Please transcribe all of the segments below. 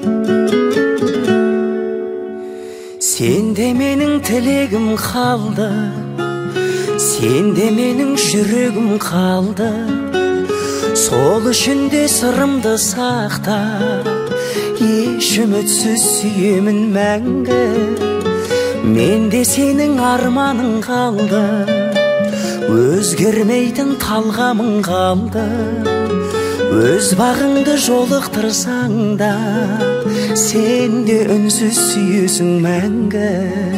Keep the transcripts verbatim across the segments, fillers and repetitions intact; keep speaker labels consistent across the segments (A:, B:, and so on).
A: Сенде менің тілегім қалды, сенде менің жүрегім қалды. Сол үшін де сырымды сақта, еш үмітсіз сүйемін мәңгі. Менде сенің арманың қалды, өзгермейтін талғамың қалды. Өз бағыңды жолықтырсаң да, сен де үнсіз сүйесің мәңгі.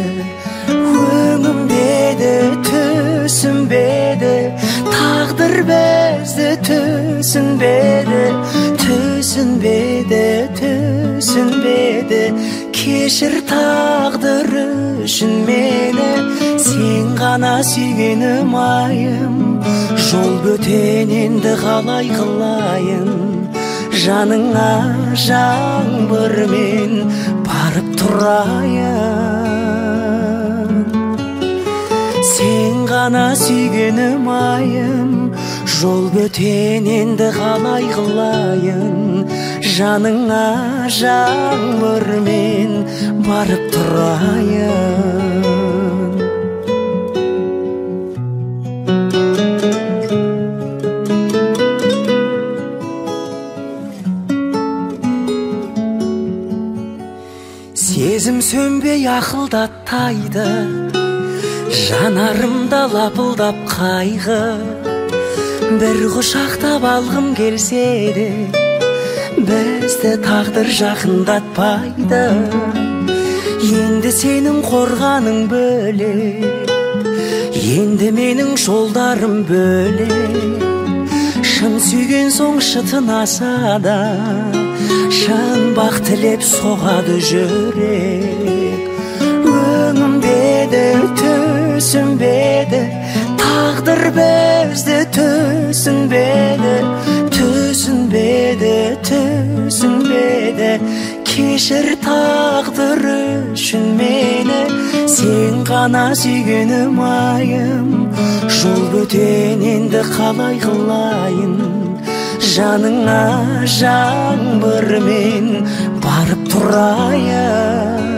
A: Өңімдеді, түсінбеді, тағдыр бізді түсінбеді, түсінбеді, түсінбеді. Кешір тағдыр үшін мені, сен ғана сүйгенім айым. Жол бөтен енді қалай қылайын, жаныңа жаңбырмен барып тұрайын. Сен ғана сүйгенім айым, жол бөтен енді қалай қылайын, жаныңа жаңбырмен барып тұрайын. Сезім сөнбей ақылдаттайды, жанарымда лапылдап қайғы. Бір құшақтап алғым келсе де, бізді тағдыр жақындатпайды. Енді сенің қорғаның бөлек, енді менің жолдарым бөлек. Шын сүйген соң шытынаса да, шын бақ тілеп соғады жүрек. Өңімдеді, түсінбеді, тағдыр бізді түсінбеді, түсінбеді, түсінбеді. Кешір тағдыр үшін мені, сен ғана сүйгенім айым. Жол бөтен енді қалай қылайын, жаныңа жаңбырмен барып тұрайын.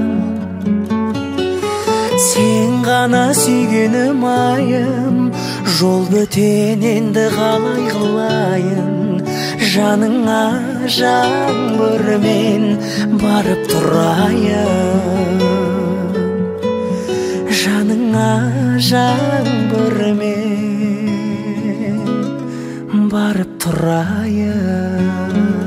A: Сен ғана сүйгенім айым, жол бөтен енді қалай қылайын, жаныңа жаңбырмен барып тұрайын. Жаныңа жаңбырмен барып тұрайын.